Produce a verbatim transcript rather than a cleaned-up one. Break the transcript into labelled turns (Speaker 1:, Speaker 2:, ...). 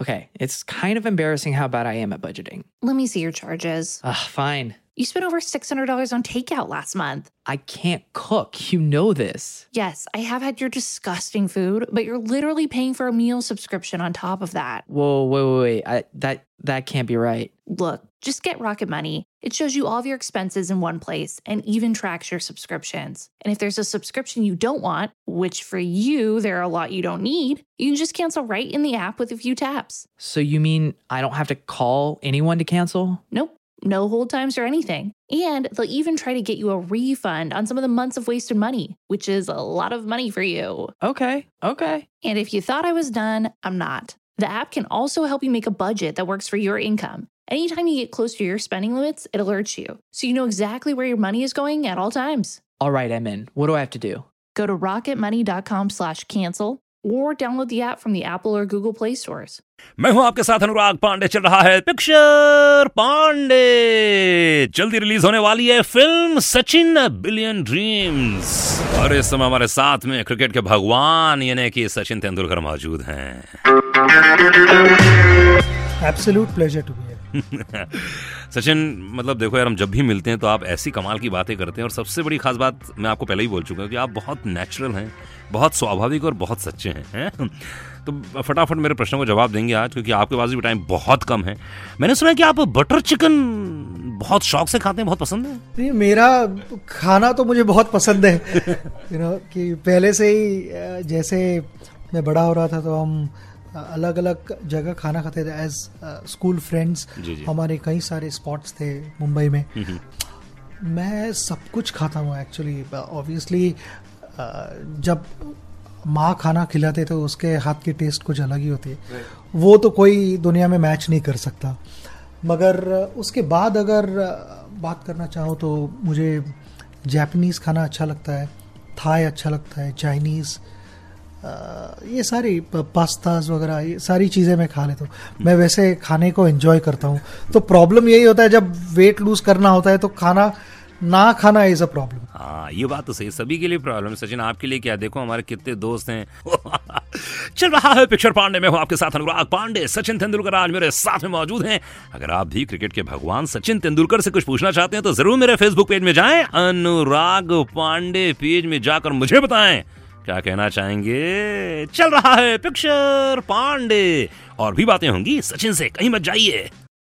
Speaker 1: Okay, it's kind of embarrassing how bad I am at budgeting.
Speaker 2: Let me see your charges.
Speaker 1: Ugh, fine.
Speaker 2: You spent over six hundred dollars on takeout last month.
Speaker 1: I can't cook. You know this.
Speaker 2: Yes, I have had your disgusting food, but you're literally paying for a meal subscription on top of that.
Speaker 1: Whoa, wait, wait, wait. I, that, that can't be right.
Speaker 2: Look, just get Rocket Money. It shows you all of your expenses in one place and even tracks your subscriptions. And if there's a subscription you don't want, which for you, there are a lot you don't need, you can just cancel right in the app with a few taps.
Speaker 1: So you mean I don't have to call anyone to cancel?
Speaker 2: Nope. No hold times or anything. And they'll even try to get you a refund on some of the months of wasted money, which is a lot of money for you.
Speaker 1: Okay, okay.
Speaker 2: And if you thought I was done, I'm not. The app can also help you make a budget that works for your income. Anytime you get close to your spending limits, it alerts you, so you know exactly where your money is going at all times.
Speaker 1: All right, I'm in. What do I have to do?
Speaker 2: Go to rocketmoney.com slash cancel or download the app from the Apple or Google Play stores.
Speaker 3: मैं हूं आपके साथ अनुराग पांडे। चल रहा है picture Pandey. जल्दी release होने वाली है फिल्म सचिन बिलियन ड्रीम्स और इस समय हमारे साथ में क्रिकेट के भगवान यानी कि सचिन तेंदुलकर मौजूद हैं।
Speaker 4: Absolute pleasure to be
Speaker 3: Sachin, मतलब देखो यार, हम जब भी मिलते हैं तो आप ऐसी कमाल की बातें करते हैं और सबसे बड़ी खास बात मैं आपको पहले ही बोल चुका हूं कि आप बहुत नेचुरल हैं, बहुत स्वाभाविक और बहुत सच्चे हैं, हैं? तो फटाफट मेरे प्रश्नों को जवाब देंगे आज, क्योंकि आपके पास भी टाइम बहुत कम है। मैंने सुना है कि आप बटर चिकन बहुत शौक से खाते हैं, बहुत पसंद है।
Speaker 4: मेरा खाना तो मुझे बहुत पसंद है यू नो कि पहले से ही जैसे मैं बड़ा हो रहा था तो हम अलग अलग जगह खाना खाते थे एज स्कूल फ्रेंड्स। हमारे कई सारे स्पॉट्स थे मुंबई में। मैं सब कुछ खाता हूँ एक्चुअली। ऑब्वियसली जब माँ खाना खिलाते तो उसके हाथ की टेस्ट कुछ अलग ही होती है, वो तो कोई दुनिया में मैच नहीं कर सकता। मगर उसके बाद अगर बात करना चाहूँ तो मुझे जापानीज़ खाना अच्छा लगता है, थाई अच्छा लगता है, चाइनीज़, ये सारी पास्ताज वगैरह, ये सारी चीज़ें मैं खा लेता हूँ। मैं वैसे खाने को एंजॉय करता हूँ। तो प्रॉब्लम यही होता है जब वेट लूज करना होता है तो खाना ना खाना इज अ प्रॉब्लम।
Speaker 3: हाँ, ये बात तो सही, सभी के लिए प्रॉब्लम। सचिन, आपके लिए क्या? देखो हमारे कितने दोस्त हैं। चल रहा है पिक्चर पांडे में हूं आपके साथ अनुराग पांडे। सचिन तेंदुलकर आज मेरे साथ में मौजूद हैं। अगर आप भी क्रिकेट के भगवान सचिन तेंदुलकर से कुछ पूछना चाहते हैं तो जरूर मेरे फेसबुक पेज में जाएं, अनुराग पांडे पेज में जाकर मुझे बताएं क्या कहना चाहेंगे। चल रहा है पिक्चर पांडे और भी बातें होंगी सचिन से, कहीं मत जाइए।